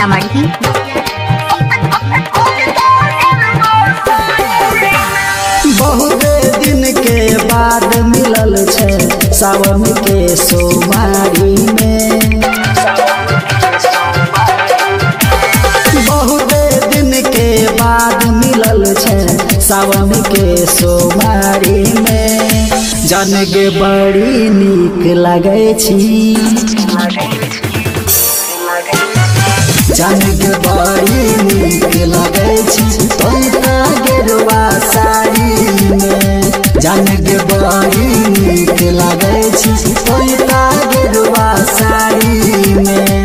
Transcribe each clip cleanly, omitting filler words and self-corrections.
सीतामढ़ी। बहुत दिन के बाद मिलल छै सावन के सोमवारी में। बहुत दिन के बाद मिलल छै सावन के सोमवारी में। जान गे बड़ी नीक लगे छी, जान गे बड़ी नीक लगे छी तोरा गेरुआ साड़ी में। जान गे बड़ी नीक लगे छी तोरा गेरुआ साड़ी में।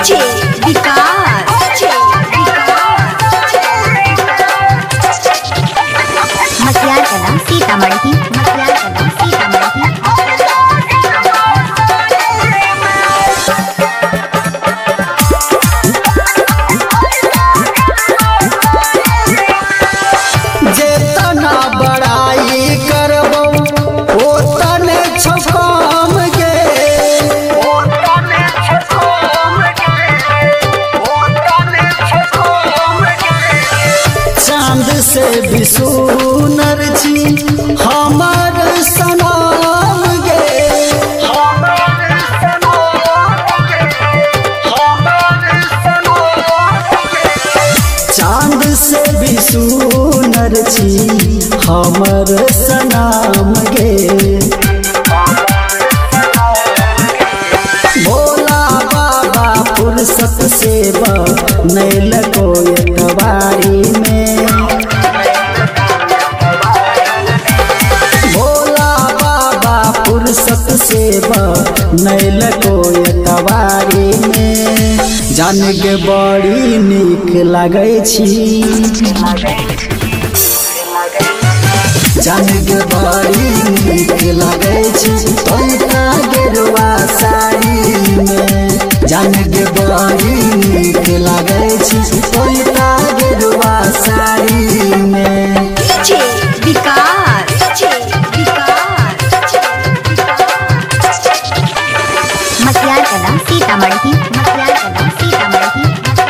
मसियार कला सीतामढ़ी। मसियार कला सीतामढ़ी। जेतना बड़ाई करबो ओतने छकम गे। चांद से भी सुनर छी हमर सनम गे। चांद से भी सुनर छी हमर सनम गे। भोला बाबा फुर्सत से बनैल को एकबारी में। भोला बाबा फुर्सत से बनैल को एकबारी में। जान गे बड़ी नीक लगे छी, जान गे बड़ी नीक लगे छी तोरा गेरुआ साड़ी में। जान गे बड़ी नीक लगे छी तोरा गेरुआ साड़ी में। मसियार कला सीतामढ़ी। मसियार कला सीतामढ़ी।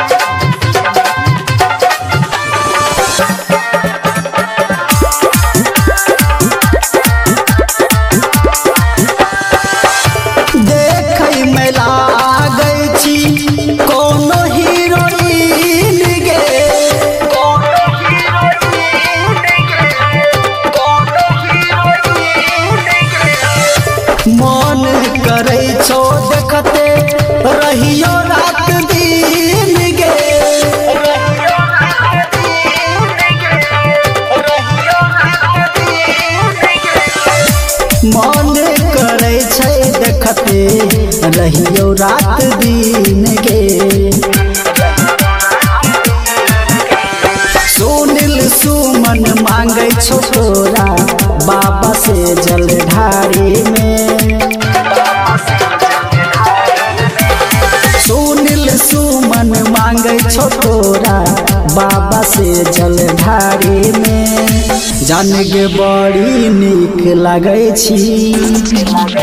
देखै में लागै छी कोनो हीरोइन गे। मन करै छो देखते रहियो रात दिन गे। मन करै छै देखते रहियो रात दिन गे। सुनील सुमन मांगै छो तोरा बाबा से जल ढारी में। सुनील सुमन मांगै छो तोरा बाबा से जल ढारी में। जान गे बड़ी नीक लगे छी,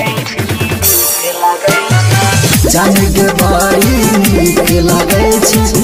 जान गे बड़ी नीक लगे छी